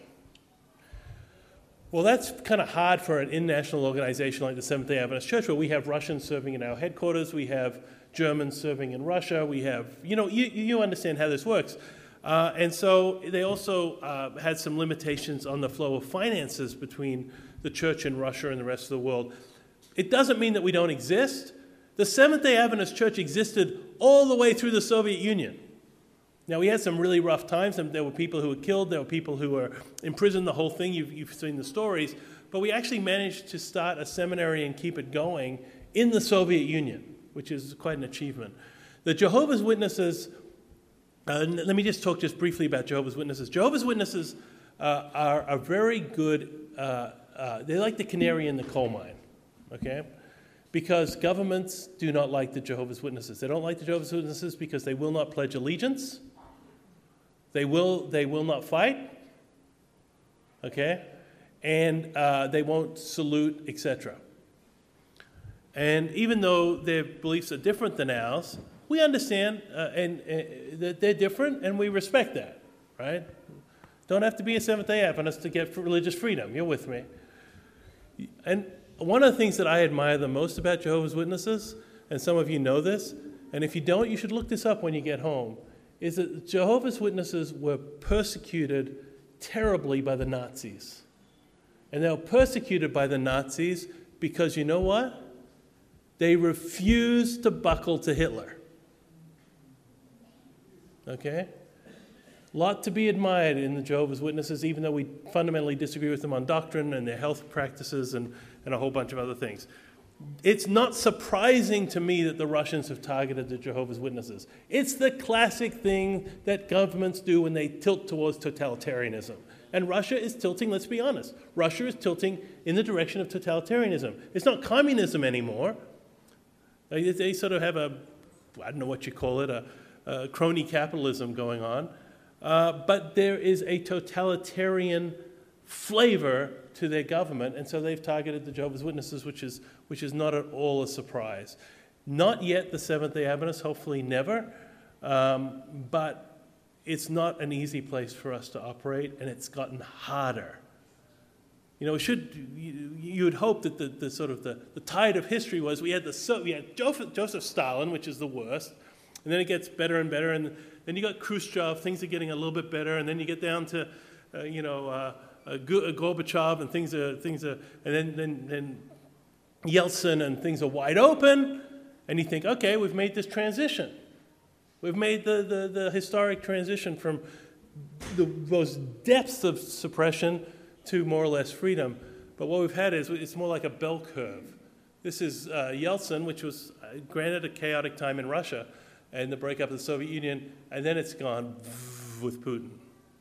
Well, that's kind of hard for an international organization like the Seventh-day Adventist Church, where we have Russians serving in our headquarters, we have Germans serving in Russia, we have, you know, you, you understand how this works. Uh, and so they also uh, had some limitations on the flow of finances between the church in Russia and the rest of the world. It doesn't mean that we don't exist. The Seventh-day Adventist Church existed all the way through the Soviet Union. Now, we had some really rough times. There were people who were killed. There were people who were imprisoned, the whole thing. You've, you've seen the stories. But we actually managed to start a seminary and keep it going in the Soviet Union, which is quite an achievement. The Jehovah's Witnesses... Uh, let me just talk just briefly about Jehovah's Witnesses. Jehovah's Witnesses uh, are a very good, uh, uh, they're like the canary in the coal mine, okay? Because governments do not like the Jehovah's Witnesses. They don't like the Jehovah's Witnesses because they will not pledge allegiance. They will, they will not fight, okay? And uh, they won't salute, et cetera. And even though their beliefs are different than ours, we understand uh, and, uh, that they're different, and we respect that, right? Don't have to be a Seventh-day Adventist to get religious freedom. You're with me. And one of the things that I admire the most about Jehovah's Witnesses, and some of you know this, and if you don't, you should look this up when you get home, is that Jehovah's Witnesses were persecuted terribly by the Nazis. And they were persecuted by the Nazis because, you know what? They refused to buckle to Hitler. Okay? A lot to be admired in the Jehovah's Witnesses, even though we fundamentally disagree with them on doctrine and their health practices and, and a whole bunch of other things. It's not surprising to me that the Russians have targeted the Jehovah's Witnesses. It's the classic thing that governments do when they tilt towards totalitarianism. And Russia is tilting, let's be honest, Russia is tilting in the direction of totalitarianism. It's not communism anymore. They, they sort of have a, I don't know what you call it, a, a crony capitalism going on. Uh, but there is a totalitarian flavor to their government, and so they've targeted the Jehovah's Witnesses, which is, which is not at all a surprise. Not yet the Seventh-day Adventists, hopefully never, um, but it's not an easy place for us to operate, and it's gotten harder. You know, it should, you, you would hope that the, the sort of the, the tide of history was we had, the, we had Joseph, Joseph Stalin, which is the worst, and then it gets better and better, and then you got Khrushchev, things are getting a little bit better, and then you get down to, uh, you know, uh, uh, Gorbachev, and things are, things are, and then, then, then Yeltsin, and things are wide open, and you think, okay, we've made this transition. We've made the, the, the historic transition from the, those depths of suppression to more or less freedom. But what we've had is it's more like a bell curve. This is uh, Yeltsin, which was uh, granted a chaotic time in Russia and the breakup of the Soviet Union, and then it's gone with Putin.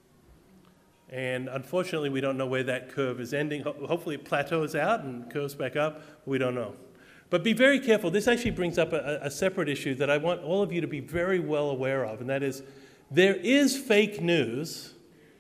And unfortunately, we don't know where that curve is ending. Ho hopefully it plateaus out and curves back up. We don't know. But be very careful. This actually brings up a, a separate issue that I want all of you to be very well aware of, and that is there is fake news.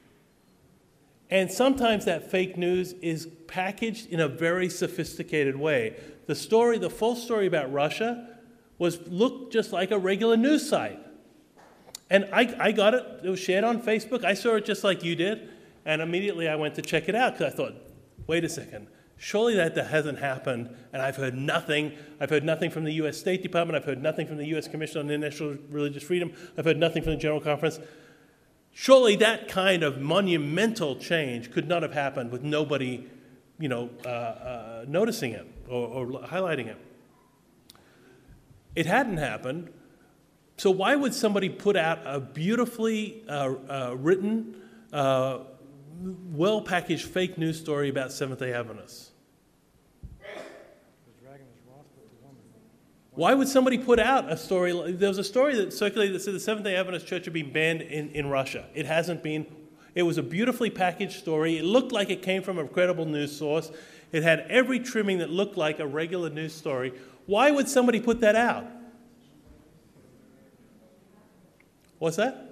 And sometimes that fake news is packaged in a very sophisticated way. The story, the full story about Russia was looked just like a regular news site. And I, I got it. It was shared on Facebook. I saw it just like you did. And immediately I went to check it out because I thought, wait a second. Surely that, that hasn't happened. And I've heard nothing. I've heard nothing from the U S State Department. I've heard nothing from the U S Commission on International Religious Freedom. I've heard nothing from the General Conference. Surely that kind of monumental change could not have happened with nobody, you know, uh, uh, noticing it or, or highlighting it. It hadn't happened. So why would somebody put out a beautifully uh, uh, written, uh, well-packaged fake news story about Seventh-day Adventists? Why would somebody put out a story? There was a story that circulated that said the Seventh-day Adventist Church had been banned in, in Russia. It hasn't been. It was a beautifully packaged story. It looked like it came from a credible news source. It had every trimming that looked like a regular news story. Why would somebody put that out? What's that?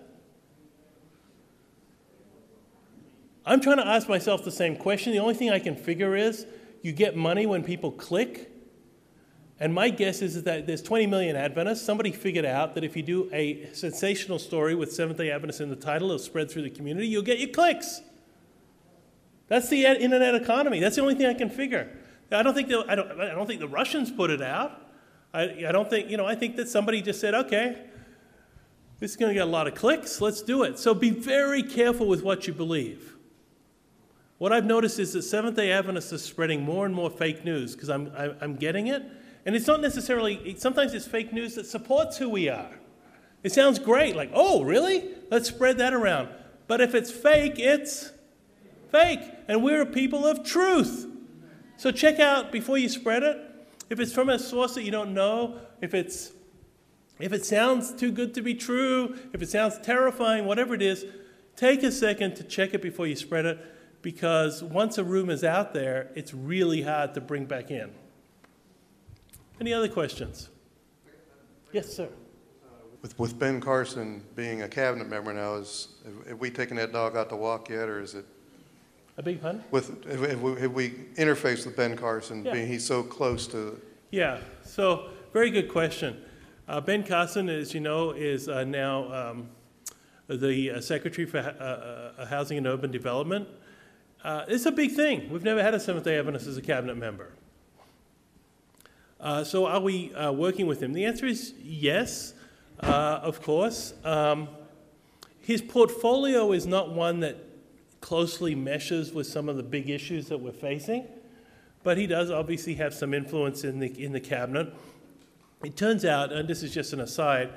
I'm trying to ask myself the same question. The only thing I can figure is you get money when people click. And my guess is that there's twenty million Adventists. Somebody figured out that if you do a sensational story with Seventh-day Adventists in the title, it'll spread through the community. You'll get your clicks. That's the internet economy. That's the only thing I can figure. I don't think the, I don't, I don't think the Russians put it out. I, I don't think, you know, I think that somebody just said, okay, this is going to get a lot of clicks. Let's do it. So be very careful with what you believe. What I've noticed is that Seventh-day Adventists are spreading more and more fake news because I'm, I'm getting it. And it's not necessarily, sometimes it's fake news that supports who we are. It sounds great, like, oh, really? Let's spread that around. But if it's fake, it's fake. And we're a people of truth. So check out before you spread it. If it's from a source that you don't know, if it's, if it sounds too good to be true, if it sounds terrifying, whatever it is, take a second to check it before you spread it, because once a rumor is out there, it's really hard to bring back in. Any other questions? Yes, sir. With, with Ben Carson being a cabinet member now, is, have, have we taken that dog out to walk yet, or is it? A big pun? With, have, have, we, have we interfaced with Ben Carson, Yeah. being he's so close to Yeah, so very good question. Uh, Ben Carson, as you know, is uh, now um, the uh, Secretary for uh, uh, Housing and Urban Development. Uh, it's a big thing. We've never had a Seventh-day Adventist as a cabinet member. Uh, so are we uh, working with him? The answer is yes, uh, of course. Um, his portfolio is not one that closely meshes with some of the big issues that we're facing, but he does obviously have some influence in the, in the cabinet. It turns out, and this is just an aside,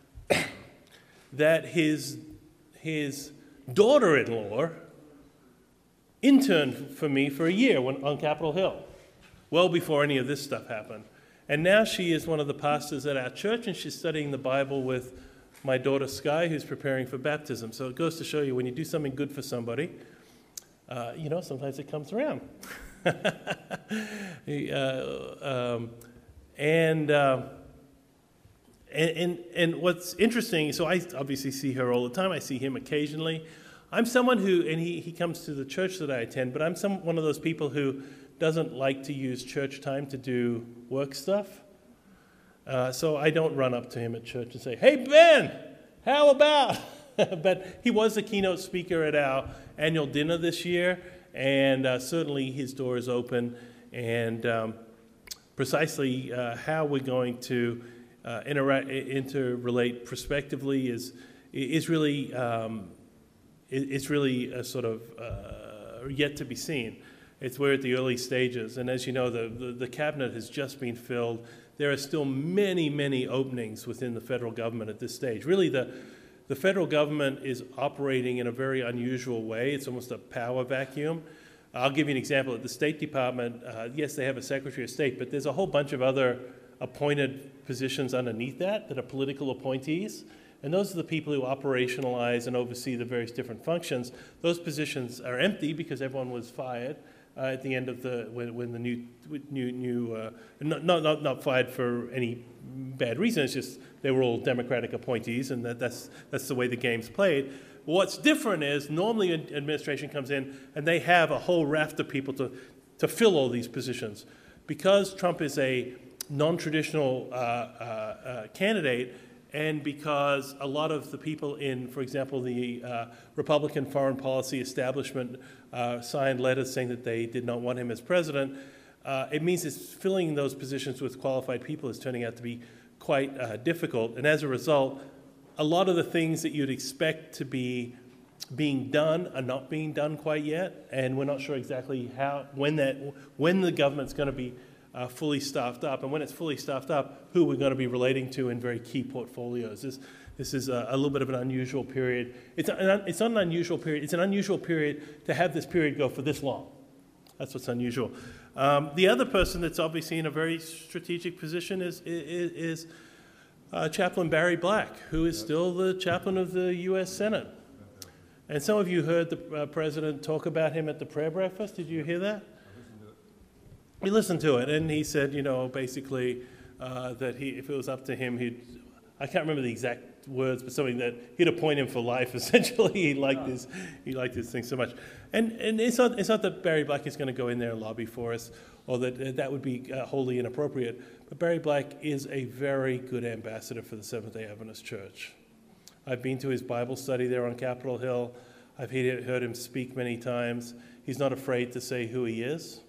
that his, his daughter-in-law interned for me for a year when, on Capitol Hill, well before any of this stuff happened. And now she is one of the pastors at our church, and she's studying the Bible with my daughter Sky, who's preparing for baptism. So it goes to show you, when you do something good for somebody, uh, you know, sometimes it comes around. uh, um, and, uh, and, and, and what's interesting, so I obviously see her all the time. I see him occasionally. I'm someone who, and he, he comes to the church that I attend, but I'm some, one of those people who doesn't like to use church time to do work stuff. Uh, so I don't run up to him at church and say, "Hey, Ben, how about?" But he was the keynote speaker at our annual dinner this year, and uh, certainly his door is open. And um, precisely uh, how we're going to uh, interact, interrelate prospectively is is really um, it's really a sort of uh, yet to be seen. It's we're at the early stages, and as you know, the, the, the cabinet has just been filled. There are still many, many openings within the federal government at this stage. Really, the, the federal government is operating in a very unusual way. It's almost a power vacuum. I'll give you an example. At the State Department, uh, yes, they have a Secretary of State, but there's a whole bunch of other appointed positions underneath that that are political appointees. And those are the people who operationalize and oversee the various different functions. Those positions are empty because everyone was fired uh, at the end of the, when, when the new, new, new uh, not, not, not fired for any bad reason, it's just they were all Democratic appointees, and that, that's, that's the way the game's played. What's different is normally an administration comes in and they have a whole raft of people to, to fill all these positions. Because Trump is a non-traditional uh, uh, uh, candidate, and because a lot of the people in, for example, the uh, Republican foreign policy establishment uh, signed letters saying that they did not want him as president, uh, it means it's filling those positions with qualified people is turning out to be quite uh, difficult. And as a result, a lot of the things that you'd expect to be being done are not being done quite yet, and we're not sure exactly how, when that, when the government's going to be Uh, fully staffed up, and when it's fully staffed up, who we're going to be relating to in very key portfolios. This, this is a, a little bit of an unusual period. It's, a, it's not an unusual period. It's an unusual period to have this period go for this long. That's what's unusual. Um, the other person that's obviously in a very strategic position is, is, is uh, Chaplain Barry Black, who is still the chaplain of the U S Senate. And some of you heard the uh, president talk about him at the prayer breakfast. Did you hear that? We listened to it, and he said, you know, basically uh, that he, if it was up to him, he'd, I can't remember the exact words, but something that he'd appoint him for life, essentially. He liked this, he liked this thing so much. And, and it's not, it's not that Barry Black is going to go in there and lobby for us, or that uh, that would be uh, wholly inappropriate, but Barry Black is a very good ambassador for the Seventh-day Adventist Church. I've been to his Bible study there on Capitol Hill. I've heard him speak many times. He's not afraid to say who he is.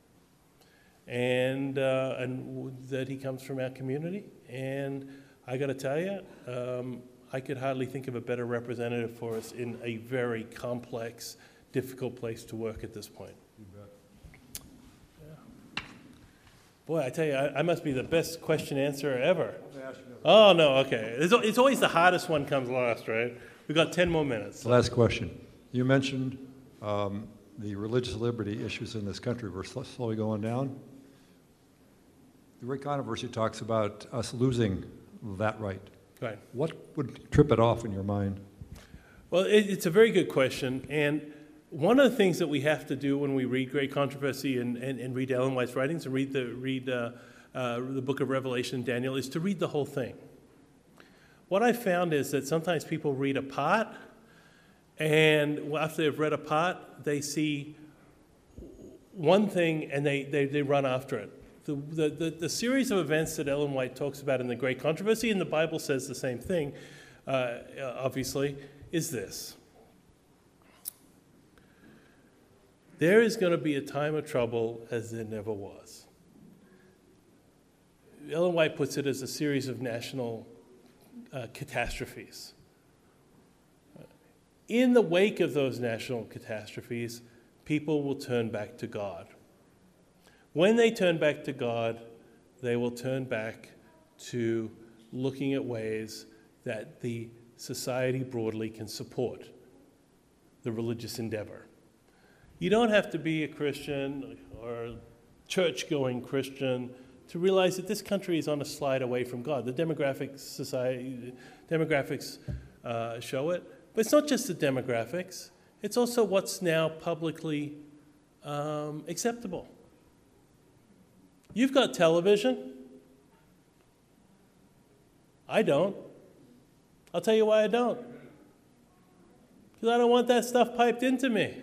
And, uh, and that he comes from our community. And I got to tell you, um, I could hardly think of a better representative for us in a very complex, difficult place to work at this point. You bet. Yeah. Boy, I tell you, I, I must be the best question answerer ever. Oh, no, okay. It's, it's always the hardest one comes last, right? We've got ten more minutes. Last question. You mentioned um, the religious liberty issues in this country were slowly going down. The great controversy talks about us losing that right. Right. What would trip it off in your mind? Well, it, it's a very good question. And one of the things that we have to do when we read Great Controversy and, and, and read Ellen White's writings and read the, read, uh, uh, the book of Revelation and Daniel is to read the whole thing. What I found is that sometimes people read a part, and after they've read a part, they see one thing and they, they, they run after it. The, the, the, the series of events that Ellen White talks about in The Great Controversy, and the Bible says the same thing, uh, obviously, is this. There is going to be a time of trouble as there never was. Ellen White puts it as a series of national uh, catastrophes. In the wake of those national catastrophes, people will turn back to God. When they turn back to God, they will turn back to looking at ways that the society broadly can support the religious endeavor. You don't have to be a Christian or a church-going Christian to realize that this country is on a slide away from God. The demographics society, demographics uh, show it. But it's not just the demographics. It's also what's now publicly um, acceptable. You've got television. I don't. I'll tell you why I don't. Because I don't want that stuff piped into me.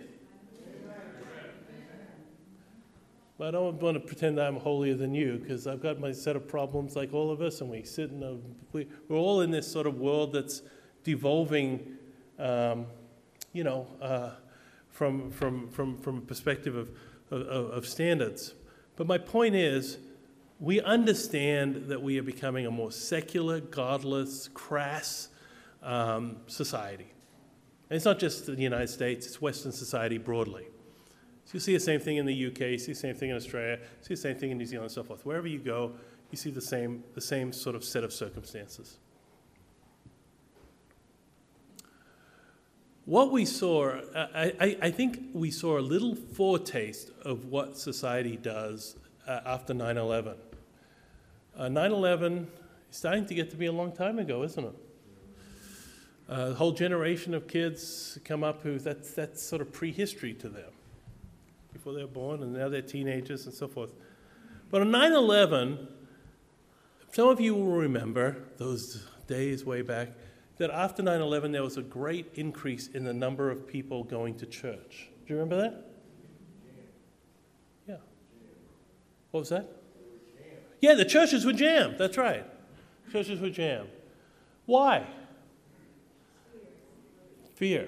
But I don't want to pretend I'm holier than you, because I've got my set of problems like all of us, and we sit in a, we, we're all in this sort of world that's devolving, um, you know, uh, from, from, from, from a perspective of, of, of standards. But my point is, we understand that we are becoming a more secular, godless, crass um, society. And it's not just the United States, it's Western society broadly. So you see the same thing in the U K, you see the same thing in Australia, you see the same thing in New Zealand and so forth. Wherever you go, you see the same, the same sort of set of circumstances. What we saw, I, I, I think we saw a little foretaste of what society does uh, after nine eleven. Uh, nine eleven is starting to get to be a long time ago, isn't it? Uh, the whole generation of kids come up who, that's, that's sort of prehistory to them, before they were born, and now they're teenagers and so forth. But on nine eleven, some of you will remember those days way back, that after nine eleven there was a great increase in the number of people going to church. Do you remember that? Yeah. What was that? Yeah, the churches were jammed. That's right. Churches were jammed. Why? Fear.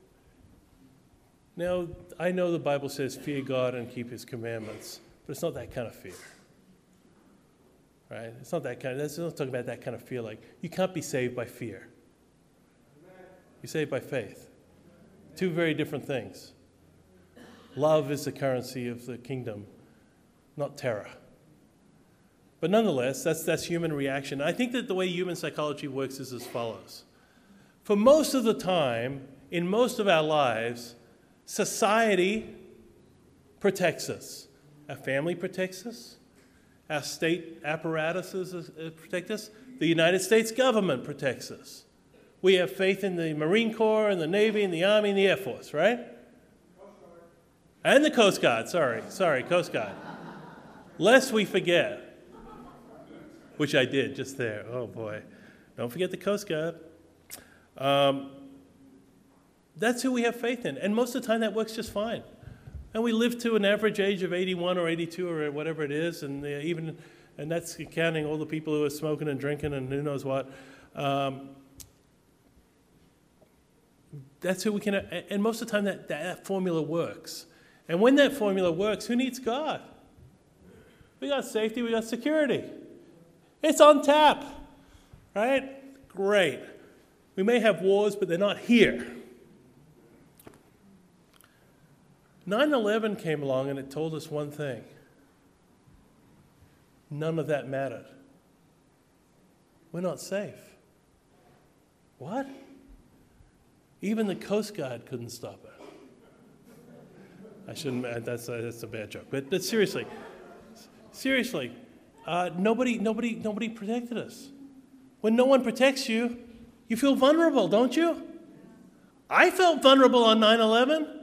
Now, I know the Bible says fear God and keep his commandments, but it's not that kind of fear. Right? It's not that kind of, it's not talking about that kind of fear. Like, you can't be saved by fear. You're saved by faith. Two very different things. Love is the currency of the kingdom, not terror. But nonetheless, that's, that's human reaction. I think that the way human psychology works is as follows. For most of the time, in most of our lives, society protects us. Our family protects us. Our state apparatuses protect us. The United States government protects us. We have faith in the Marine Corps and the Navy and the Army and the Air Force, right? Coast Guard. And the Coast Guard, sorry, sorry, Coast Guard. Lest we forget, which I did just there. Oh boy. Don't forget the Coast Guard. Um, that's who we have faith in. And most of the time that works just fine. And we live to an average age of eighty-one or eighty-two or whatever it is, and even, and that's counting all the people who are smoking and drinking and who knows what. Um, that's who we can, and most of the time that, that formula works. And when that formula works, who needs God? We got safety, we got security. It's on tap, right? Great. We may have wars, but they're not here. nine eleven came along and it told us one thing. None of that mattered. We're not safe. What? Even the Coast Guard couldn't stop it. I shouldn't, that's a, that's a bad joke. But, but seriously, seriously, uh, nobody, nobody, nobody protected us. When no one protects you, you feel vulnerable, don't you? I felt vulnerable on nine eleven.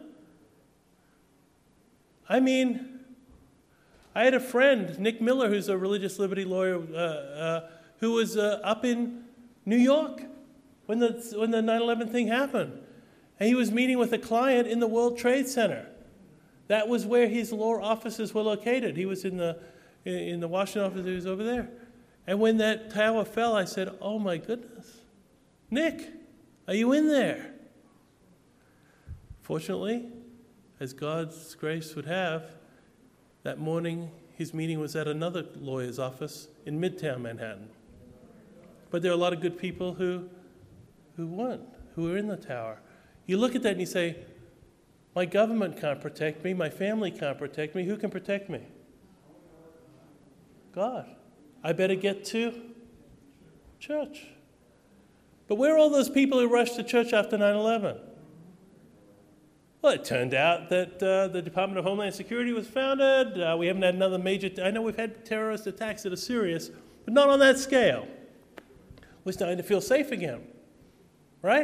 I mean, I had a friend, Nick Miller, who's a religious liberty lawyer, uh, uh, who was uh, up in New York when the when the nine eleven thing happened. And he was meeting with a client in the World Trade Center. That was where his law offices were located. He was in the in, in the Washington office. He was over there. And when that tower fell, I said, oh my goodness, Nick, are you in there? Fortunately, as God's grace would have, that morning his meeting was at another lawyer's office in Midtown Manhattan. But there are a lot of good people who, who weren't, who were in the tower. You look at that and you say, my government can't protect me, my family can't protect me, who can protect me? God. I better get to church. But where are all those people who rushed to church after nine eleven? Well, it turned out that uh, the Department of Homeland Security was founded. Uh, we haven't had another major, t- I know we've had terrorist attacks that are serious, but not on that scale. We're starting to feel safe again, right?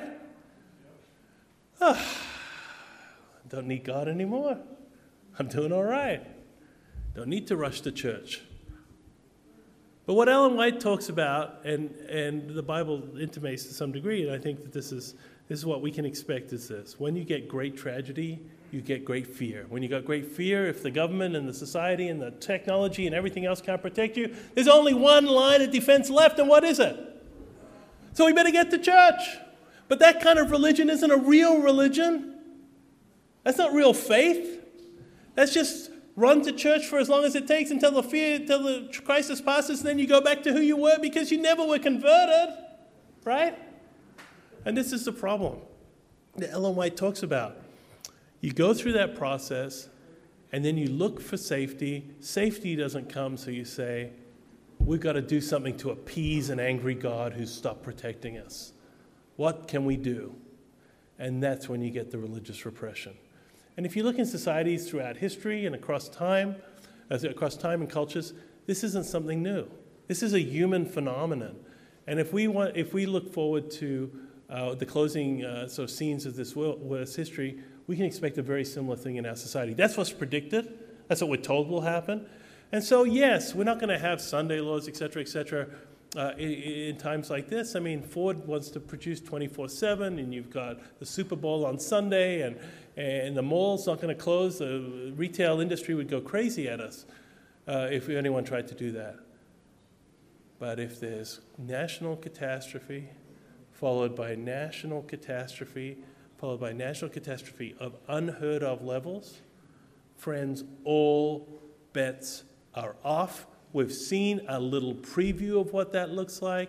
Oh, don't need God anymore. I'm doing all right. Don't need to rush to church. But what Ellen White talks about, and, and the Bible intimates to some degree, and I think that this is, this is what we can expect is this. When you get great tragedy, you get great fear. When you got great fear, if the government and the society and the technology and everything else can't protect you, there's only one line of defense left, and what is it? So we better get to church. But that kind of religion isn't a real religion. That's not real faith. That's just run to church for as long as it takes until the fear, until the crisis passes, and then you go back to who you were because you never were converted, right? And this is the problem that Ellen White talks about. You go through that process, and then you look for safety. Safety doesn't come, so you say, we've got to do something to appease an angry God who's stopped protecting us. What can we do? And that's when you get the religious repression. And if you look in societies throughout history and across time, as across time and cultures, this isn't something new. This is a human phenomenon. And if we want, if we look forward to uh, the closing uh, sort of scenes of this world's history, we can expect a very similar thing in our society. That's what's predicted. That's what we're told will happen. And so, yes, we're not going to have Sunday laws, et cetera, et cetera, uh, in, in times like this. I mean, Ford wants to produce twenty-four seven, and you've got the Super Bowl on Sunday, and, and the mall's not going to close. The retail industry would go crazy at us uh, if anyone tried to do that. But if there's national catastrophe, followed by national catastrophe, followed by national catastrophe of unheard of levels, friends, all bets are off. We've seen a little preview of what that looks like.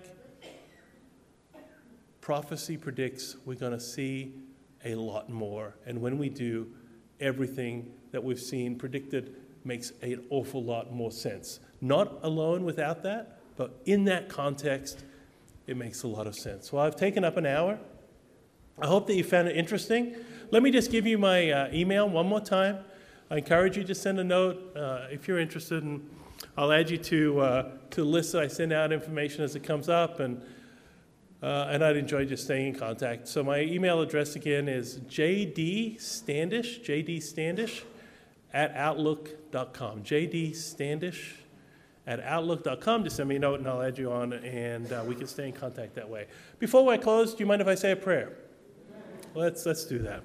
Prophecy predicts we're going to see a lot more. And when we do, everything that we've seen predicted makes an awful lot more sense. Not alone without that, but in that context, it makes a lot of sense. Well, I've taken up an hour. I hope that you found it interesting. Let me just give you my uh, email one more time. I encourage you to send a note uh, if you're interested, and I'll add you to uh, to lists. I send out information as it comes up, and uh, and I'd enjoy just staying in contact. So my email address again is jdstandish, jdstandish at outlook dot com, jdstandish at outlook dot com. Just send me a note, and I'll add you on, and uh, we can stay in contact that way. Before I close, do you mind if I say a prayer? Let's let's do that.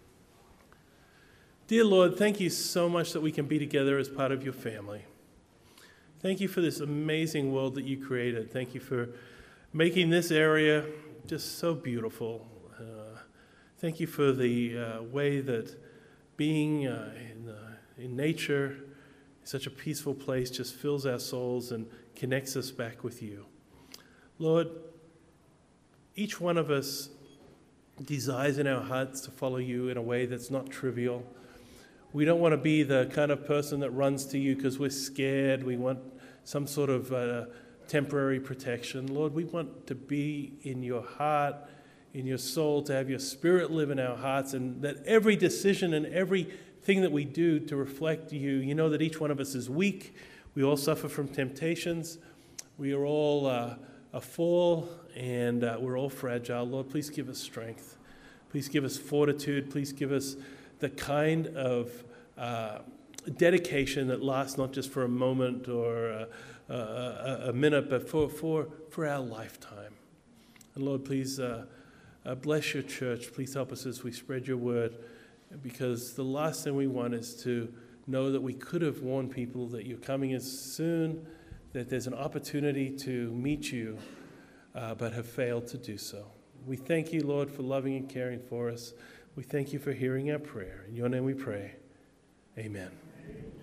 Dear Lord, thank you so much that we can be together as part of your family. Thank you for this amazing world that you created. Thank you for making this area just so beautiful. Uh, thank you for the uh, way that being uh, in, uh, in nature, such a peaceful place, just fills our souls and connects us back with you. Lord, each one of us desires in our hearts to follow you in a way that's not trivial. We don't want to be the kind of person that runs to you because we're scared. We want some sort of uh, temporary protection. Lord, we want to be in your heart, in your soul, to have your spirit live in our hearts, and that every decision and everything that we do to reflect you. You know that each one of us is weak. We all suffer from temptations. We are all uh, a fall, and uh, we're all fragile. Lord, please give us strength. Please give us fortitude. Please give us the kind of uh, dedication that lasts not just for a moment or a, a, a minute, but for, for, for our lifetime. And Lord, please uh, uh, bless your church. Please help us as we spread your word, because the last thing we want is to know that we could have warned people that you're coming as soon, that there's an opportunity to meet you, uh, but have failed to do so. We thank you, Lord, for loving and caring for us. We thank you for hearing our prayer. In your name we pray. Amen.